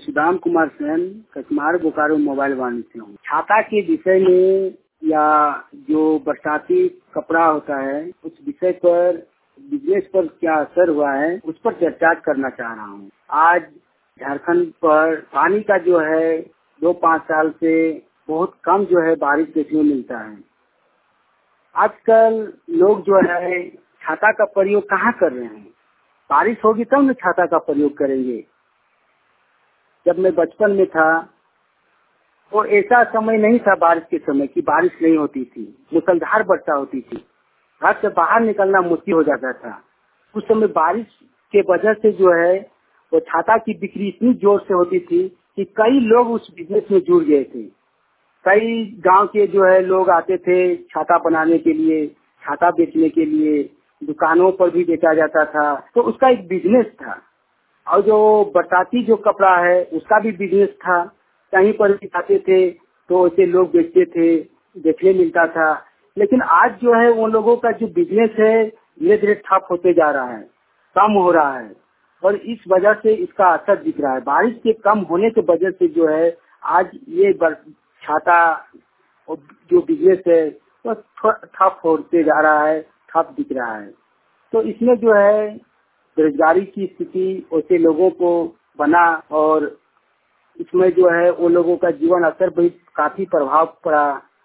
Sudam Kumar Sen Kachmar Bokaro Mobile Vaani से हूँ। छाता के विषय में या जो बरसाती कपड़ा होता है उस विषय पर बिजनेस पर क्या असर हुआ है उस पर चर्चा करना चाह रहा हूँ। आज झारखंड पर पानी का जो है 2-5 साल से बहुत कम जो है बारिश देखने को मिलता है। आजकल लोग जो है छाता का प्रयोग कहाँ कर रहे हैं? बारिश होगी तब न छाता का प्रयोग करेंगे। जब मैं बचपन में था तो ऐसा समय नहीं था बारिश के समय कि बारिश नहीं होती थी, मुसलधार वर्षा होती थी, घर से बाहर निकलना मुश्किल हो जाता था। उस समय बारिश के वजह से जो है वो छाता की बिक्री इतनी जोर से होती थी कि कई लोग उस बिजनेस में जुड़ गए थे। कई गांव के जो है लोग आते थे छाता बनाने के लिए, छाता बेचने के लिए, दुकानों पर भी बेचा जाता था, तो उसका एक बिजनेस था। और जो बरसाती जो कपड़ा है उसका भी बिजनेस था, कहीं पर भी जाते थे तो ऐसे लोग बेचते थे, देखने मिलता था। लेकिन आज जो है उन लोगों का जो बिजनेस है धीरे धीरे ठप होते जा रहा है, कम हो रहा है और इस वजह से इसका असर दिख रहा है। बारिश के कम होने की वजह से जो है आज ये छाता और जो बिजनेस है वो ठप होते जा रहा है, ठप दिख रहा है। तो इसमें जो है बेरोजगारी की स्थिति ऐसे लोगों को बना और इसमें जो है वो लोगों का जीवन असर भी काफी प्रभाव पड़ा।